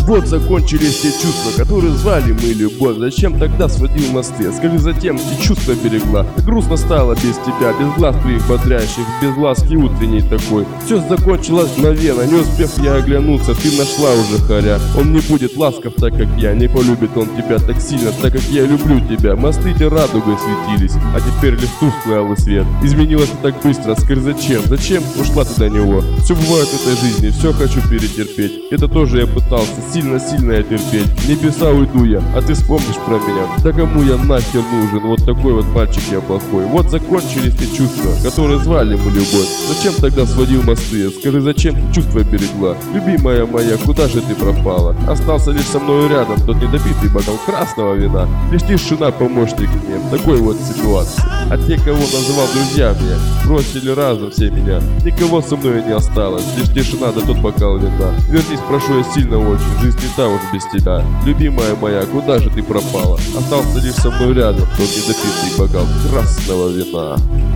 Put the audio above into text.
Вот закончились те чувства, которые звали мы любовь. Зачем тогда сводил мосты? Скажи, затем и чувства берегла. Грустно стало без тебя, без глаз твоих бодрящих, без ласки утренней такой. Все закончилось мгновенно, не успев я оглянуться, ты нашла уже хоря. Он не будет ласков так, как я, не полюбит он тебя так сильно, так как я люблю тебя. Мосты те радугой светились, а теперь лишь тусклый алый свет. Изменилось ты так быстро, скажи, зачем? Зачем ушла ты до него? Все бывает в этой жизни, все хочу перетерпеть. Это тоже я пытался, сильно я терпеть. В небеса уйду я, а ты вспомнишь про меня. Да кому я нахер нужен? Вот такой вот мальчик я плохой. Вот закончились те чувства, которые звали мы любовь. Зачем тогда сводил мосты? Скажи, зачем ты чувства берегла? Любимая моя, куда же ты пропала? Остался лишь со мной рядом тот недопитый бокал красного вина. Лишь тишина помощник мне в такой вот ситуации. А те, кого называл друзьями, бросили разом все меня. Никого со мной не осталось, лишь тишина да тот бокал вина. Вернись, прошу я сильно очень, жизнь не та уж без тебя. Любимая моя, куда же ты пропала? Остался лишь со мной рядом тот недопитый бокал красного вина.